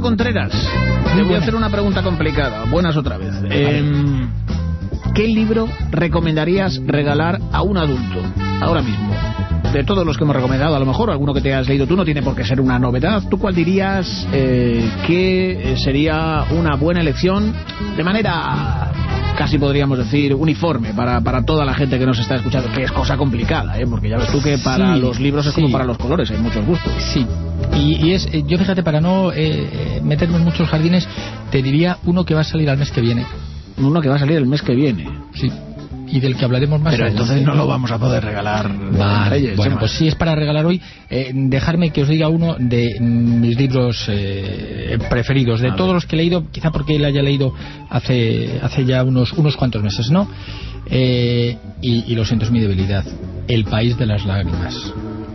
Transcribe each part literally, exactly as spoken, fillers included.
Contreras, te voy a hacer una pregunta complicada. Buenas otra vez. Eh, ¿Qué libro recomendarías regalar a un adulto ahora mismo? De todos los que hemos recomendado, a lo mejor alguno que te has leído tú, no tiene por qué ser una novedad. ¿Tú cuál dirías eh, que sería una buena elección de manera, casi podríamos decir, uniforme para, para toda la gente que nos está escuchando? Que es cosa complicada, ¿eh? Porque ya ves tú que para sí, los libros es sí. como para los colores, hay muchos gustos. Sí, y, y es, yo fíjate, para no eh, meterme en muchos jardines, te diría uno que va a salir al mes que viene. Uno que va a salir el mes que viene. Sí. Y del que hablaremos más. Pero entonces no lo vamos a poder regalar. Vale. Reyes, bueno, pues si es para regalar hoy, eh, dejarme que os diga uno de mis libros eh, preferidos, de a todos ver. los que he leído, quizá porque le haya leído hace hace ya unos unos cuantos meses, ¿no? Eh, y, y lo siento, es mi debilidad. El país de las lágrimas.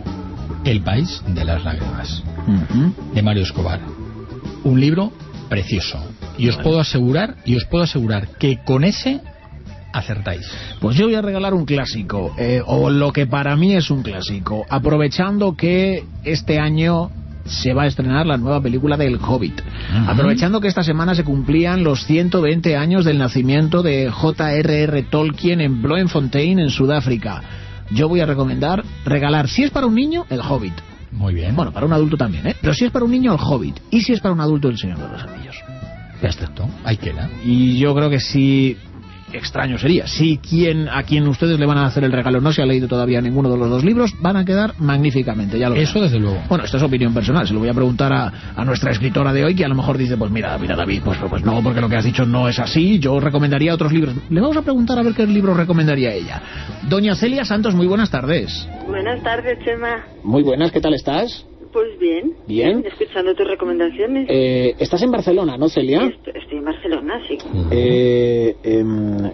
El país de las lágrimas. Uh-huh. De Mario Escobar. Un libro precioso. Y os vale. puedo asegurar, y os puedo asegurar que con ese acertáis. Pues yo voy a regalar un clásico, eh, o lo que para mí es un clásico, aprovechando que este año se va a estrenar la nueva película del Hobbit, uh-huh. aprovechando que esta semana se cumplían los ciento veinte años del nacimiento de J R R Tolkien en Bloemfontein, en Sudáfrica. Yo voy a recomendar regalar, si es para un niño, el Hobbit. Muy bien. Bueno, para un adulto también, ¿eh? Pero si es para un niño, el Hobbit. Y si es para un adulto, el Señor de los Anillos. Perfecto, ahí queda. Y yo creo que sí. Extraño sería. Si quien a quien ustedes le van a hacer el regalo no se ha leído todavía ninguno de los dos libros, van a quedar magníficamente. Ya lo Eso verán. Desde luego. Bueno, esta es opinión personal. Se lo voy a preguntar a, a nuestra escritora de hoy, que a lo mejor dice, pues mira, mira David, pues, pues no, porque lo que has dicho no es así. Yo recomendaría otros libros. Le vamos a preguntar a ver qué libro recomendaría ella. Doña Celia Santos, muy buenas tardes. Buenas tardes, Chema. Muy buenas, ¿qué tal estás? Pues bien. Bien. Escuchando tus recomendaciones. Eh, estás en Barcelona, ¿no, Celia? Estoy, estoy en Barcelona, sí. Eh, eh,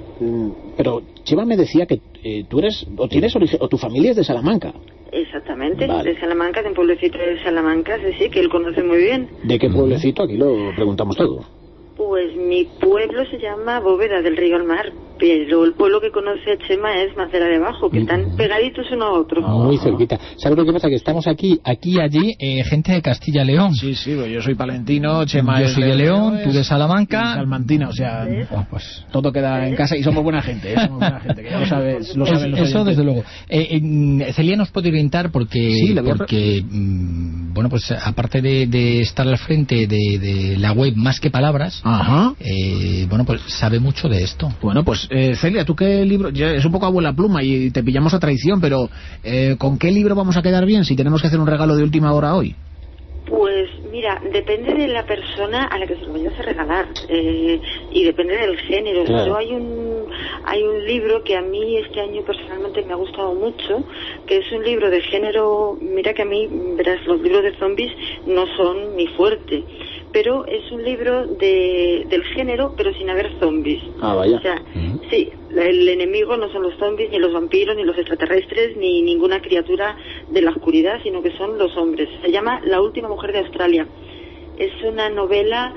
pero Chema me decía que eh, tú eres, o tienes origen, o tu familia es de Salamanca. Exactamente, vale. de Salamanca, de un pueblecito de Salamanca, sí, sí, que él conoce muy bien. ¿De qué pueblecito? Aquí lo preguntamos todo. Pues mi pueblo se llama Bóveda del Río al Mar, pero el pueblo que conoce Chema es Macera de Abajo, que están pegaditos uno a otro. Oh, muy cerquita. ¿Sabes lo que pasa? Que estamos aquí, aquí, allí, eh, gente de Castilla y León. Sí, sí, yo soy palentino, Chema yo es soy de, de León, León, tú de Salamanca. Salmantina, o sea, oh, pues todo queda en casa y somos buena gente, ¿eh? Somos buena gente, que ya lo sabes. Lo saben los Eso, desde luego. Eh, eh, Celia nos puede orientar porque, sí, porque mmm, bueno, pues aparte de, de estar al frente de, de la web Más que Palabras, ajá. Eh, bueno, pues sabe mucho de esto. Bueno, pues eh, Celia, ¿tú qué libro? Ya es un poco abuela pluma y te pillamos a traición, pero eh, ¿con qué libro vamos a quedar bien si tenemos que hacer un regalo de última hora hoy? Pues mira, depende de la persona a la que se lo vayas a regalar eh, y depende del género. Claro. Yo hay un hay un libro que a mí este año personalmente me ha gustado mucho, que es un libro de género. Mira que a mí, verás, los libros de zombies no son mi fuerte, pero es un libro de del género, pero sin haber zombies. Ah, vaya. O sea, uh-huh. sí, el enemigo no son los zombies, ni los vampiros, ni los extraterrestres, ni ninguna criatura de la oscuridad, sino que son los hombres. Se llama La última mujer de Australia. Es una novela,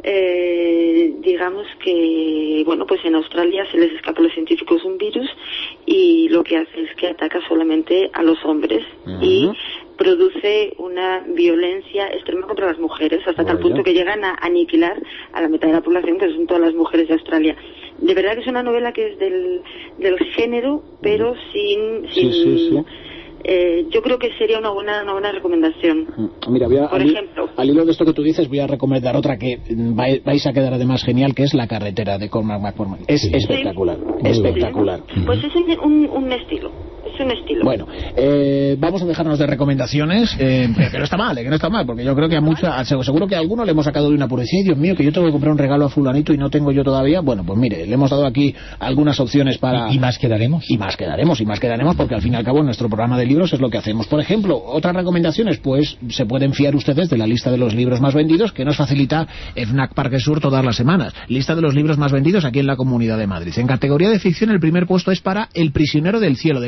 eh, digamos que, bueno, pues en Australia se les escapa a los científicos un virus y lo que hace es que ataca solamente a los hombres uh-huh. y produce una violencia extrema contra las mujeres, hasta tal punto que llegan a aniquilar a la mitad de la población, que son todas las mujeres de Australia. De verdad que es una novela que es del, del género, pero sin... sin sí, sí, sí. Eh, yo creo que sería una buena una buena recomendación. Mira, voy a, por al, ejemplo, al hilo de esto que tú dices, voy a recomendar otra que vais a quedar además genial, que es La carretera, de Cormac McCormack. Es sí. espectacular, sí. espectacular. Sí. Pues es un, un, un estilo, es un estilo. Bueno, eh, vamos a dejarnos de recomendaciones, eh, que no está mal, eh, que no está mal, porque yo creo que a mucha, seguro que a alguno le hemos sacado de una pura. Dios mío, que yo tengo que comprar un regalo a fulanito y no tengo yo todavía. Bueno, pues mire, le hemos dado aquí algunas opciones para... Y, y más quedaremos. Y más quedaremos, y más quedaremos, porque al fin y al cabo nuestro programa de libros es lo que hacemos. Por ejemplo, otras recomendaciones, pues se pueden fiar ustedes de la lista de los libros más vendidos que nos facilita FNAC Parque Sur todas las semanas. Lista de los libros más vendidos aquí en la Comunidad de Madrid. En categoría de ficción, el primer puesto es para El prisionero del cielo, de Carlos Ruiz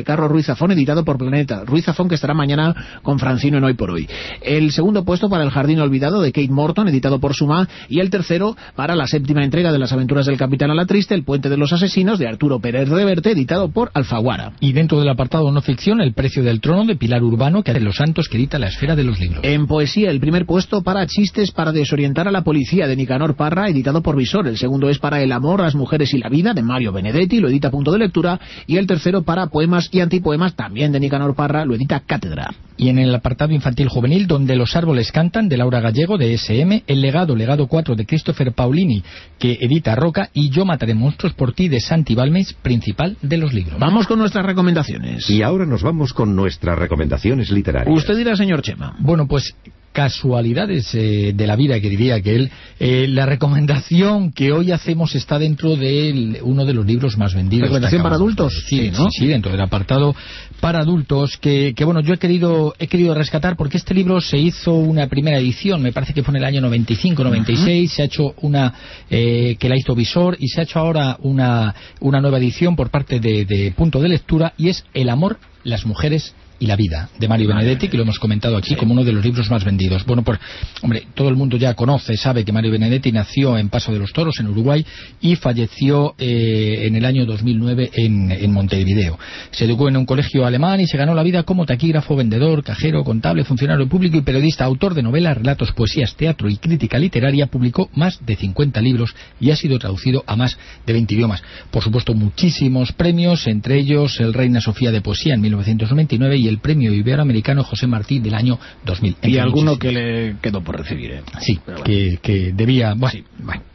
Ruiz Zafón, editado por Planeta. Ruiz Zafón, que estará mañana con Francino en Hoy por Hoy. El segundo puesto para El jardín olvidado, de Kate Morton, editado por Sumá. Y el tercero para la séptima entrega de Las aventuras del Capitán Alatriste, El puente de los asesinos, de Arturo Pérez Reverte, editado por Alfaguara. Y dentro del apartado no ficción, El precio del trono, de Pilar Urbano, que hace Los santos, que edita La esfera de los libros. En poesía, el primer puesto para Chistes para desorientar a la policía, de Nicanor Parra, editado por Visor. El segundo es para El amor, las mujeres y la vida, de Mario Benedetti, lo edita Punto de Lectura. Y el tercero para Poemas y antipoemas, también de Nicanor Parra, lo edita Cátedra. Y en el apartado infantil juvenil, Donde los árboles cantan, de Laura Gallego, de ese eme, El legado, legado cuatro, de Christopher Paulini, que edita Roca, y Yo mataré monstruos por ti, de Santi Balmes, principal de los libros. Vamos con nuestras recomendaciones. Y ahora nos vamos con nuestras recomendaciones literarias. Usted dirá, señor Chema. Bueno, pues casualidades eh, de la vida, que diría que él, eh, la recomendación que hoy hacemos está dentro de uno de los libros más vendidos. ¿Recomendación para adultos? Sí, ¿no? Sí, sí, dentro del apartado para adultos, que, que bueno, yo he querido he querido rescatar, porque este libro se hizo una primera edición, me parece que fue en el año noventa y cinco, noventa y seis, uh-huh. Se ha hecho una, eh, que la hizo Visor, y se ha hecho ahora una, una nueva edición por parte de, de Punto de Lectura, y es El amor, las mujeres y la vida, de Mario Benedetti, que lo hemos comentado aquí, sí, como uno de los libros más vendidos. Bueno, pues, hombre, todo el mundo ya conoce, sabe que Mario Benedetti nació en Paso de los Toros, en Uruguay, y falleció eh, en el año dos mil nueve en, en Montevideo. Se educó en un colegio alemán y se ganó la vida como taquígrafo, vendedor, cajero, contable, funcionario público y periodista, autor de novelas, relatos, poesías, teatro y crítica literaria. Publicó más de cincuenta libros y ha sido traducido a más de veinte idiomas. Por supuesto, muchísimos premios, entre ellos el Reina Sofía de Poesía en mil novecientos noventa y nueve y el Premio Iberoamericano José Martí del año dos mil. Y alguno que le quedó por recibir, ¿eh? Sí, bueno, que, que debía... Bueno, sí. bueno.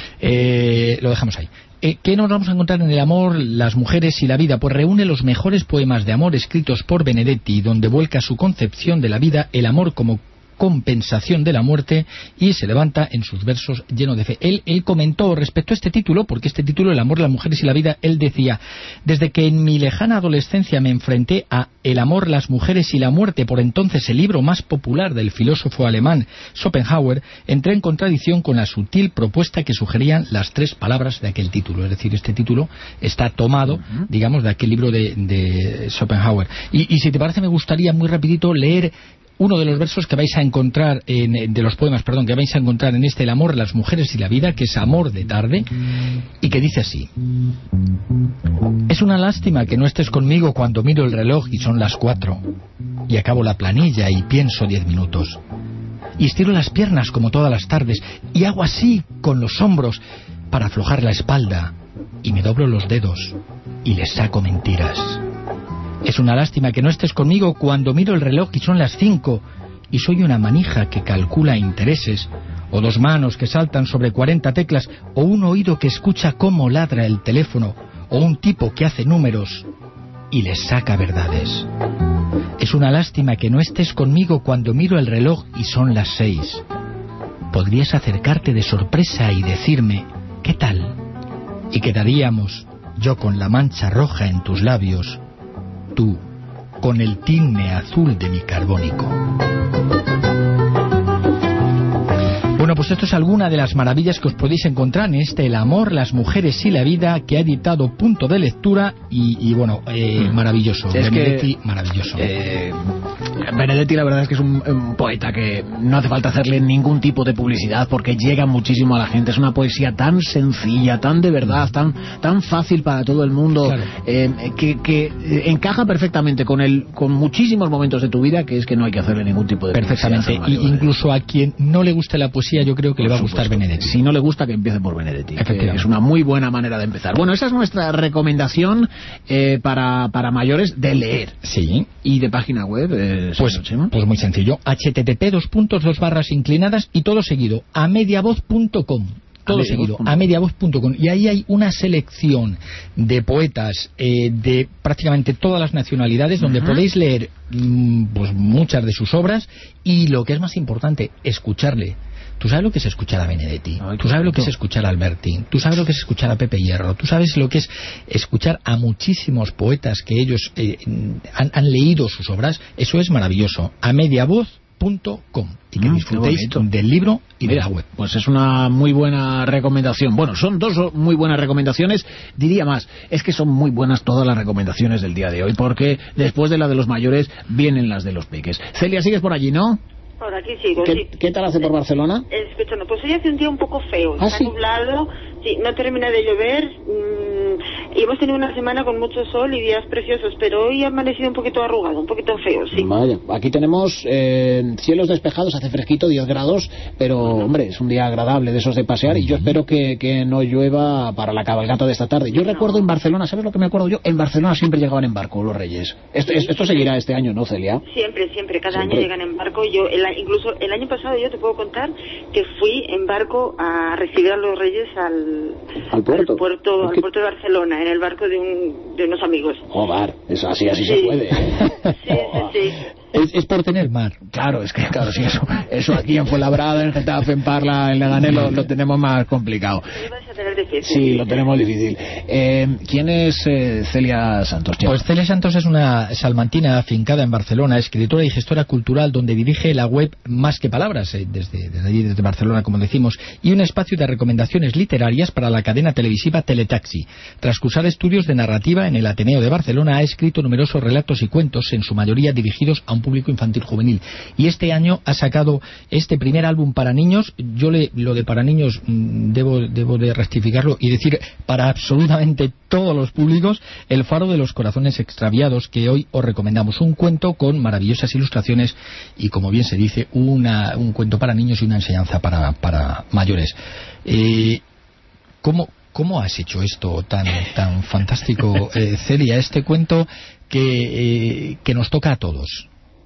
Eh, lo dejamos ahí. Eh, ¿Qué nos vamos a encontrar en El amor, las mujeres y la vida? Pues reúne los mejores poemas de amor escritos por Benedetti, donde vuelca su concepción de la vida, el amor como compensación de la muerte, y se levanta en sus versos lleno de fe. Él, él comentó respecto a este título, porque este título, El amor, las mujeres y la vida, él decía: desde que en mi lejana adolescencia me enfrenté a El amor, las mujeres y la muerte, por entonces el libro más popular del filósofo alemán Schopenhauer, entré en contradicción con la sutil propuesta que sugerían las tres palabras de aquel título. Es decir, este título está tomado, uh-huh. digamos, de aquel libro de, de Schopenhauer. Y, y si te parece, me gustaría muy rapidito leer uno de los versos que vais a encontrar, en, de los poemas, perdón, que vais a encontrar en este El amor, las mujeres y la vida, que es Amor de tarde, y que dice así: es una lástima que no estés conmigo cuando miro el reloj y son las cuatro, y acabo la planilla y pienso diez minutos, y estiro las piernas como todas las tardes, y hago así con los hombros para aflojar la espalda, y me doblo los dedos y les saco mentiras. Es una lástima que no estés conmigo cuando miro el reloj y son las cinco, y soy una manija que calcula intereses, o dos manos que saltan sobre cuarenta teclas, o un oído que escucha cómo ladra el teléfono, o un tipo que hace números y les saca verdades. Es una lástima que no estés conmigo cuando miro el reloj y son las seis. Podrías acercarte de sorpresa y decirme ¿qué tal? Y quedaríamos, yo con la mancha roja en tus labios, tú con el tinte azul de mi carbónico. Bueno, pues esto es alguna de las maravillas que os podéis encontrar en este El amor, las mujeres y la vida, que ha editado Punto de Lectura, y, y bueno, eh, mm. maravilloso. Es Benedetti, que, maravilloso. Eh, Benedetti, la verdad es que es un, un poeta que no hace falta hacerle ningún tipo de publicidad, porque llega muchísimo a la gente. Es una poesía tan sencilla, tan de verdad, tan tan fácil para todo el mundo, claro. eh, que, que encaja perfectamente con el con muchísimos momentos de tu vida, que es que no hay que hacerle ningún tipo de perfectamente. publicidad. Y incluso a quien no le guste la poesía, yo creo que por le va supuesto. a gustar Benedetti. Si no le gusta, que empiece por Benedetti, que es una muy buena manera de empezar. Bueno, esa es nuestra recomendación eh, para, para mayores de leer. Sí. Y de página web, eh, pues, pues muy sencillo, http dos puntos dos barras inclinadas y todo seguido, a mediavoz punto com. Todo seguido, a mediavoz punto com. Y ahí hay una selección de poetas eh, de prácticamente todas las nacionalidades, donde uh-huh. podéis leer mmm, pues muchas de sus obras, y lo que es más importante, escucharle. Tú sabes lo que es escuchar a Benedetti, Ay, tú sabes lo que es escuchar a Alberti, tú sabes lo que es escuchar a Pepe Hierro, tú sabes lo que es escuchar a muchísimos poetas que ellos eh, han, han leído sus obras. Eso es maravilloso. A mediavoz punto com y que Mm, disfrutéis del libro y Mira, de la web. Pues es una muy buena recomendación. Bueno, son dos muy buenas recomendaciones. Diría más, es que son muy buenas todas las recomendaciones del día de hoy, porque después de la de los mayores vienen las de los peques. Celia, sigues por allí, ¿no? Por aquí sigo, ¿Qué, sí. ¿Qué tal hace por Barcelona? Escuchando, pues hoy hace un día un poco feo, ¿Ah, está sí? nublado, sí, no termina de llover, mmm, y hemos tenido una semana con mucho sol y días preciosos, pero hoy ha amanecido un poquito arrugado, un poquito feo, sí. Vaya, aquí tenemos eh, cielos despejados, hace fresquito, diez grados, pero hombre, es un día agradable de esos de pasear, y yo espero que, que no llueva para la cabalgata de esta tarde. Yo recuerdo en Barcelona, ¿sabes lo que me acuerdo yo? En Barcelona siempre llegaban en barco los reyes. Esto, esto seguirá este año, ¿no, Celia? Siempre, siempre, cada Siempre. año llegan en barco. Yo, el, incluso el año pasado yo te puedo contar que fui en barco a recibir a los reyes al, Al puerto. al puerto, Es al que- puerto de Barcelona, en el barco de, un, de unos amigos. Joder, eso así, así Sí. se puede. Sí, sí, sí. Es, es por tener mar. Claro, es que claro, sí, eso, eso aquí en Fuenlabrada, en Getafe, en Parla, en Leganés lo, lo tenemos más complicado. Lo vais a tener difícil. Sí, lo tenemos difícil. Eh, ¿Quién es eh, Celia Santos? Chema? Pues Celia Santos es una salmantina afincada en Barcelona, escritora y gestora cultural, donde dirige la web Más que Palabras, eh, desde, desde allí, desde Barcelona, como decimos, y un espacio de recomendaciones literarias para la cadena televisiva Teletaxi. Tras cursar estudios de narrativa en el Ateneo de Barcelona, ha escrito numerosos relatos y cuentos, en su mayoría dirigidos a un público infantil juvenil. Y este año ha sacado este primer álbum para niños. Yo le, lo de para niños mmm, debo, debo de rectificarlo y decir para absolutamente todos los públicos, El faro de los corazones extraviados, que hoy os recomendamos. Un cuento con maravillosas ilustraciones y, como bien se dice, una, un cuento para niños y una enseñanza para, para mayores. Eh, ¿cómo, ¿Cómo has hecho esto tan, tan fantástico, eh, Celia, este cuento que, eh, que nos toca a todos?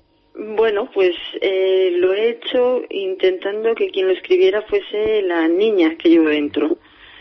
Bueno, pues eh, lo he hecho intentando que quien lo escribiera fuese la niña que llevo dentro.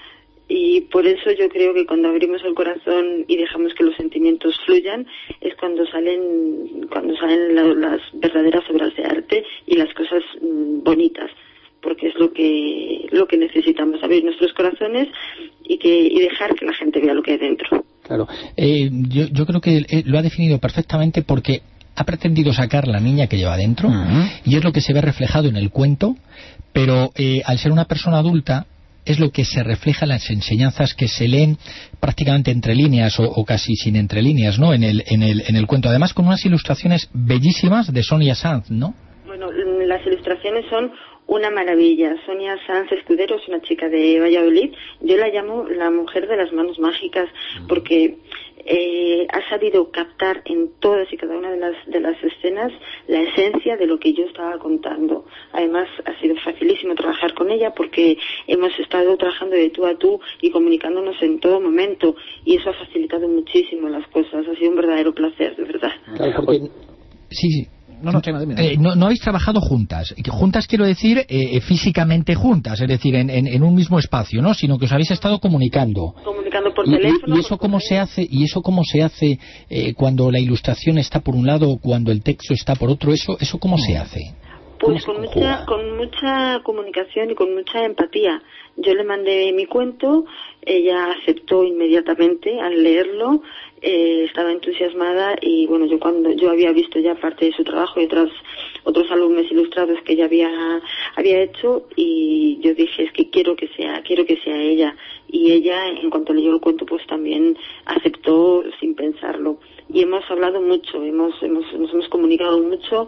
Y por eso yo creo que cuando abrimos el corazón y dejamos que los sentimientos fluyan es cuando salen cuando salen la, las verdaderas obras de arte y las cosas mm, bonitas, porque es lo que lo que necesitamos, abrir nuestros corazones y que y dejar que la gente vea lo que hay dentro. Claro, eh, yo, yo creo que eh, lo ha definido perfectamente, porque ha pretendido sacar la niña que lleva dentro, uh-huh. y es lo que se ve reflejado en el cuento, pero eh, al ser una persona adulta es lo que se refleja en las enseñanzas que se leen prácticamente entre líneas o, o casi sin entre líneas, ¿no? En el, en el, en el cuento, además con unas ilustraciones bellísimas de Sonia Sanz, ¿no? Bueno, las ilustraciones son una maravilla. Sonia Sanz Escudero es una chica de Valladolid. Yo la llamo la mujer de las manos mágicas porque eh, ha sabido captar en todas y cada una de las de las escenas la esencia de lo que yo estaba contando. Además, ha sido facilísimo trabajar con ella porque hemos estado trabajando de tú a tú y comunicándonos en todo momento, y eso ha facilitado muchísimo las cosas. Ha sido un verdadero placer, de verdad. Claro, porque... Sí, sí. No, no, Chema, dime, dime. Eh, no, no habéis trabajado juntas. Juntas quiero decir eh, físicamente juntas, es decir, en, en, en un mismo espacio, ¿no? Sino que os habéis estado comunicando. Comunicando por y, teléfono. Y, y eso cómo se hace, y eso cómo se hace eh, cuando la ilustración está por un lado o cuando el texto está por otro. Eso, eso cómo se hace. Pues con mucha, con mucha comunicación y con mucha empatía. Yo le mandé mi cuento, ella aceptó inmediatamente al leerlo, eh, estaba entusiasmada, y bueno, yo cuando yo había visto ya parte de su trabajo y otros otros álbumes ilustrados que ella había había hecho, y yo dije, es que quiero que sea quiero que sea ella, y ella en cuanto leyó el cuento pues también aceptó sin pensarlo. Y hemos hablado mucho, hemos, hemos nos hemos comunicado mucho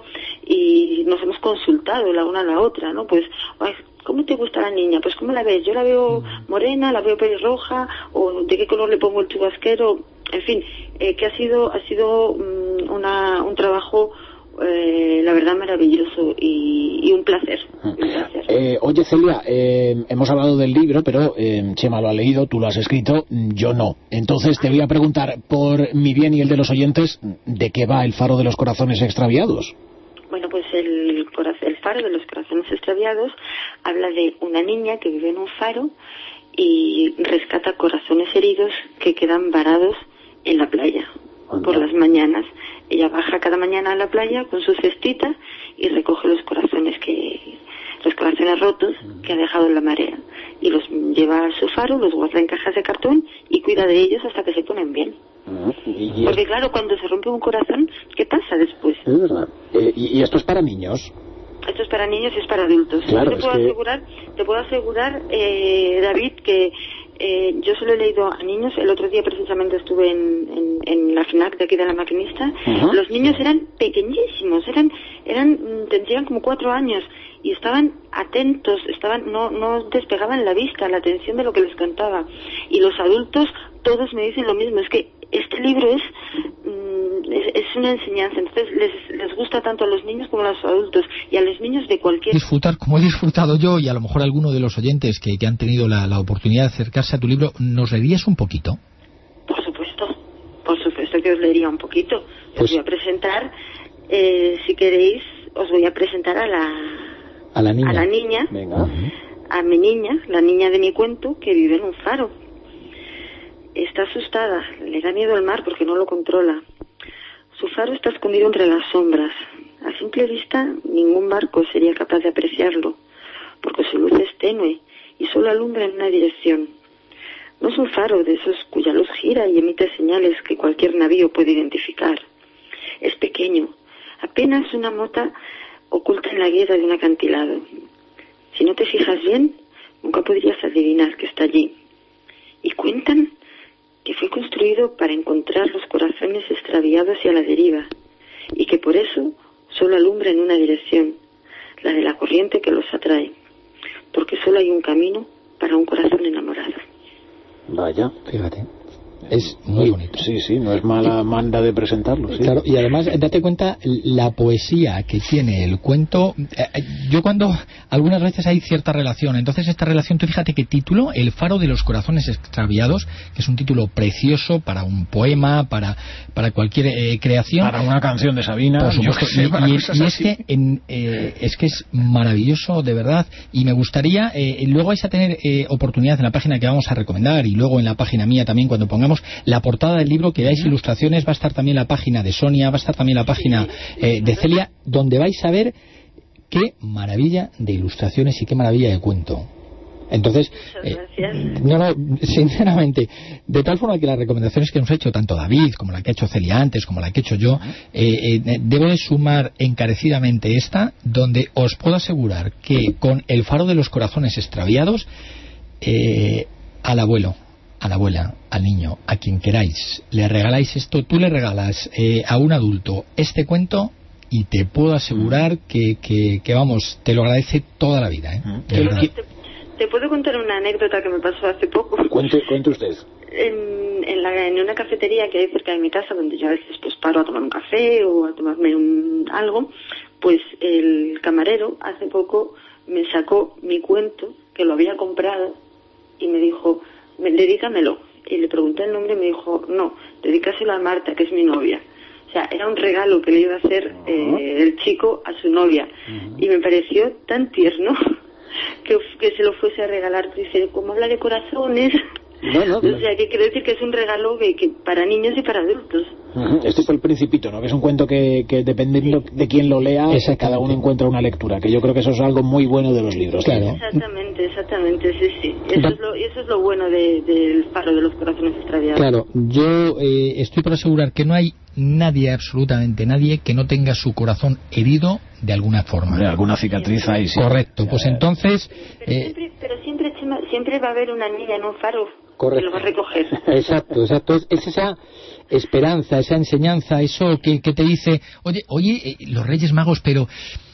y nos hemos consultado la una a la otra, ¿no? Pues, ay, ¿cómo te gusta la niña? Pues, ¿cómo la ves? Yo la veo morena, la veo pelirroja, o ¿de qué color le pongo el chubasquero? En fin, eh, que ha sido ha sido um, una, un trabajo, eh, la verdad, maravilloso y, y un placer. Un placer. Eh, oye, Celia, eh, hemos hablado del libro, pero eh, Chema lo ha leído, tú lo has escrito, yo no. Entonces te voy a preguntar, por mi bien y el de los oyentes, ¿de qué va El faro de los corazones extraviados? Bueno, pues el, el faro de los corazones extraviados habla de una niña que vive en un faro y rescata corazones heridos que quedan varados en la playa por las mañanas. Ella baja cada mañana a la playa con su cestita y recoge los corazones que los corazones rotos que ha dejado en la marea, y los lleva a su faro, los guarda en cajas de cartón y cuida de ellos hasta que se ponen bien. ¿Y Porque claro, cuando se rompe un corazón, ¿qué pasa después? Es verdad. Eh, ¿Y esto es para niños? esto es para niños y es para adultos. Claro, te, puedo es que... asegurar, te puedo asegurar, eh, David, que eh, yo solo he leído a niños. El otro día precisamente estuve en, en, en la FNAC de aquí de La Maquinista. Uh-huh. Los niños eran pequeñísimos, eran, eran tendrían como cuatro años y estaban atentos, estaban no, no despegaban la vista, la atención de lo que les contaba. Y los adultos todos me dicen lo mismo, es que este libro es... Es, es una enseñanza, entonces les, les gusta tanto a los niños como a los adultos y a los niños de cualquier... Disfrutar como he disfrutado yo y a lo mejor alguno de los oyentes que, que han tenido la, la oportunidad de acercarse a tu libro, ¿nos leerías un poquito? Por supuesto, por supuesto que os leería un poquito. Os pues, voy a presentar, eh, si queréis, os voy a presentar a la... A la niña. A la niña, Venga. A mi niña, la niña de mi cuento, que vive en un faro. Está asustada, le da miedo al mar porque no lo controla. Su faro está escondido entre las sombras. A simple vista, ningún barco sería capaz de apreciarlo, porque su luz es tenue y solo alumbra en una dirección. No es un faro de esos cuya luz gira y emite señales que cualquier navío puede identificar. Es pequeño, apenas una mota oculta en la guía de un acantilado. Si no te fijas bien, nunca podrías adivinar que está allí. Y cuentan que fue construido para encontrar los corazones extraviados y a la deriva, y que por eso solo alumbra en una dirección, la de la corriente que los atrae, porque solo hay un camino para un corazón enamorado. Vaya, fíjate. Es muy bonito. Sí, sí, no es mala manera de presentarlo. Sí. Claro, y además, date cuenta la poesía que tiene el cuento. Yo cuando, algunas veces hay cierta relación, entonces esta relación, tú fíjate qué título, El faro de los corazones extraviados, que es un título precioso para un poema, para, para cualquier eh, creación. Para una canción de Sabina. Por supuesto, sé, y, y, y es, que en, eh, es que es maravilloso, de verdad, y me gustaría, eh, luego vais a tener eh, oportunidad en la página que vamos a recomendar, y luego en la página mía también, cuando pongamos la portada del libro, que veáis ilustraciones, va a estar también la página de Sonia, va a estar también la página eh, de Celia, donde vais a ver qué maravilla de ilustraciones y qué maravilla de cuento. Entonces, eh, no, no, sinceramente, de tal forma que las recomendaciones que nos ha hecho tanto David, como la que ha hecho Celia antes, como la que he hecho yo, eh, eh, debo de sumar encarecidamente esta, donde os puedo asegurar que con El faro de los corazones extraviados, eh, al abuelo, a la abuela, al niño, a quien queráis, le regaláis esto, tú le regalas eh, a un adulto este cuento y te puedo asegurar que, que, que vamos, te lo agradece toda la vida, ¿eh? De verdad. Te, te puedo contar una anécdota que me pasó hace poco. Cuente, cuente usted. En, en, la, en una cafetería que hay cerca de mi casa, donde yo a veces pues paro a tomar un café o a tomarme un, algo, pues el camarero hace poco me sacó mi cuento, que lo había comprado, y me dijo... dedícamelo. Y le pregunté el nombre y me dijo, no, dedícaselo a Marta, que es mi novia. O sea, era un regalo que le iba a hacer eh, el chico a su novia. Uh-huh. Y me pareció tan tierno que, que se lo fuese a regalar. Dice, como habla de corazones... No, no, o sea, que quiero decir que es un regalo que, que para niños y para adultos. Uh-huh. Este es El Principito, ¿no? Que es un cuento que, que dependiendo sí. de quién lo lea, cada uno encuentra una lectura, que yo creo que eso es algo muy bueno de los libros. Claro. Exactamente, exactamente, sí, sí. Eso, es, lo, eso es lo bueno del de, faro de los corazones extraviados. Claro, yo eh, estoy por asegurar que no hay nadie, absolutamente nadie, que no tenga su corazón herido de alguna forma. De alguna cicatriz ahí, sí. Correcto, pues entonces... Pero, eh, siempre, pero siempre, siempre va a haber una niña en un faro. Correcto. Que lo va a recoger. Exacto, exacto. Es esa esperanza, esa enseñanza, eso que, que te dice, oye, oye, eh, los Reyes Magos, pero...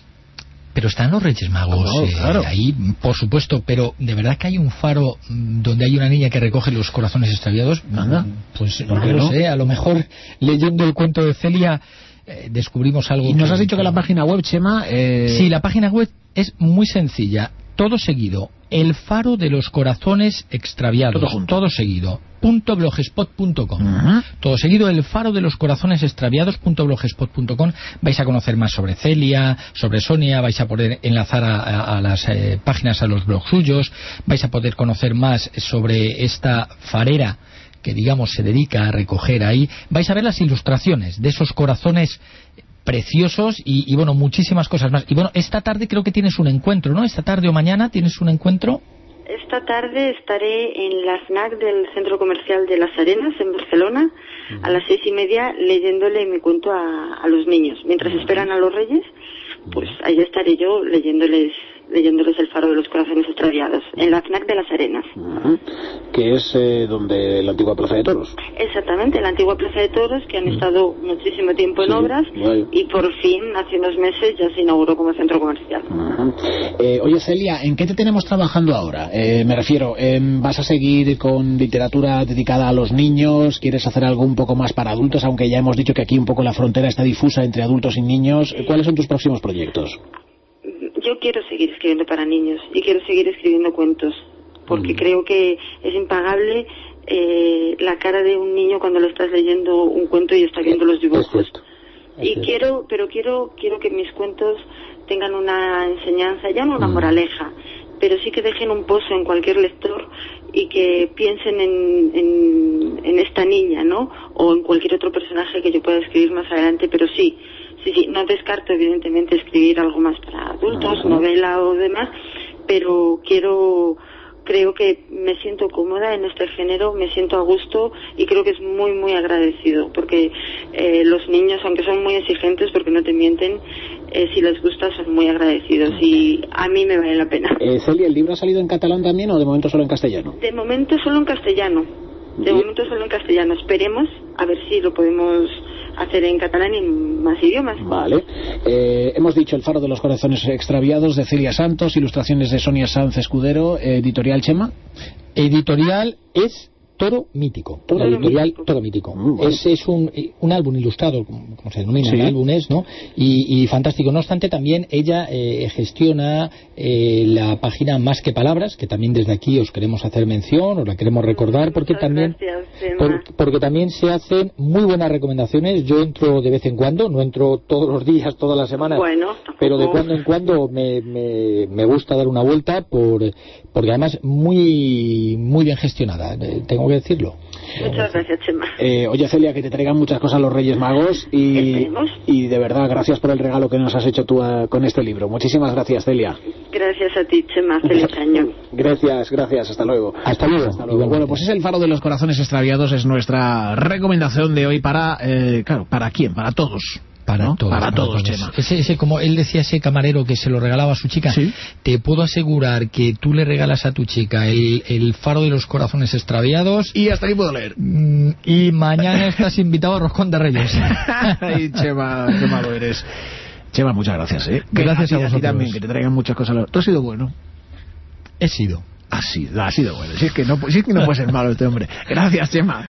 Pero están los Reyes Magos no, eh, claro. ahí, por supuesto, pero ¿de verdad que hay un faro donde hay una niña que recoge los corazones extraviados? Anda. Pues no lo sé, a lo mejor leyendo el cuento de Celia eh, descubrimos algo. Y nos que, has dicho que la página web, Chema... Eh... Sí, la página web es muy sencilla, todo seguido, El faro de los corazones extraviados, todo, todo seguido, punto blogspot punto com. Uh-huh. Todo seguido, El faro de los corazones extraviados punto blogspot punto com. Vais a conocer más sobre Celia, sobre Sonia, vais a poder enlazar a, a, a las eh, páginas, a los blogs suyos, vais a poder conocer más sobre esta farera que, digamos, se dedica a recoger ahí. Vais a ver las ilustraciones de esos corazones preciosos y, y bueno, muchísimas cosas más. Y bueno, esta tarde creo que tienes un encuentro, ¿no? Esta tarde o mañana tienes un encuentro. Esta tarde estaré en la FNAC del Centro Comercial de Las Arenas, en Barcelona, uh-huh. a las seis y media, leyéndole mi cuento a, a los niños. Mientras uh-huh. esperan a los Reyes, pues ahí estaré yo leyéndoles leyéndoles El faro de los corazones extraviados, en la FNAC de Las Arenas. Uh-huh. Que es eh, donde la antigua Plaza de Toros. Exactamente, la antigua Plaza de Toros, que han uh-huh. estado muchísimo tiempo en sí, obras, vale. Y por fin, hace unos meses, ya se inauguró como centro comercial. Uh-huh. eh, oye, Celia, ¿en qué te tenemos trabajando ahora? Eh, me refiero, eh, ¿vas a seguir con literatura dedicada a los niños? ¿Quieres hacer algo un poco más para adultos? Aunque ya hemos dicho que aquí un poco la frontera está difusa entre adultos y niños. ¿Cuáles son tus próximos proyectos? Yo quiero seguir escribiendo para niños y quiero seguir escribiendo cuentos, porque mm. creo que es impagable eh, la cara de un niño cuando le estás leyendo un cuento y está viendo los dibujos. Es es y quiero, pero quiero, quiero que mis cuentos tengan una enseñanza, ya no una mm. moraleja, pero sí que dejen un pozo en cualquier lector y que piensen en, en, en esta niña, ¿no? O en cualquier otro personaje que yo pueda escribir más adelante, pero sí. Sí, sí, no descarto evidentemente escribir algo más para adultos, uh-huh. novela o demás, pero quiero, creo que me siento cómoda en este género, me siento a gusto y creo que es muy, muy agradecido, porque eh, los niños, aunque son muy exigentes, porque no te mienten, eh, si les gusta son muy agradecidos y a mí me vale la pena. Eh, Celia, ¿el libro ha salido en catalán también o de momento solo en castellano? De momento solo en castellano, de momento solo en castellano, esperemos a ver si lo podemos hacer en catalán y en más idiomas. Vale. Eh, hemos dicho El faro de los corazones extraviados, de Celia Santos, ilustraciones de Sonia Sanz Escudero, eh, editorial Chema. Editorial es Toro Mítico. Toro la editorial mítico. Toro Mítico. Mm, bueno. Es, es un, un álbum ilustrado, como, como se denomina, sí. El álbum es, ¿no? Y, y fantástico. No obstante, también ella eh, gestiona eh, la página Más que Palabras, que también desde aquí os queremos hacer mención, os la queremos recordar, porque Muchas también gracias, por, porque también se hacen muy buenas recomendaciones. Yo entro de vez en cuando, no entro todos los días, todas las semanas, bueno, pero de cuando en cuando me, me, me gusta dar una vuelta, por porque además muy muy bien gestionada, eh, tengo que decirlo. Muchas gracias, Chema. Eh, oye, Celia, que te traigan muchas cosas los Reyes Magos y, y de verdad, gracias por el regalo que nos has hecho tú a, con este libro. Muchísimas gracias, Celia. Gracias a ti, Chema. Feliz año. Gracias, gracias. Hasta luego. Hasta luego. Hasta luego. Bueno, pues es El faro de los corazones extraviados, es nuestra recomendación de hoy para, eh, claro, ¿para quién? Para todos. Para, ¿no? todos, para, para todos, todos, Chema. Ese, ese, como él decía, ese camarero que se lo regalaba a su chica, ¿sí? Te puedo asegurar que tú le regalas a tu chica el, el faro de los corazones extraviados y hasta ahí puedo leer. Y mañana estás invitado a Roscón de Reyes. Ay, Chema, qué malo eres. Chema, muchas gracias, ¿eh? Gracias a, a vosotros. También, que te traigan muchas cosas. Tú has sido bueno. He sido. Ha sido, ha sido bueno. Si es que no, si es que no puede ser malo este hombre. Gracias, Chema.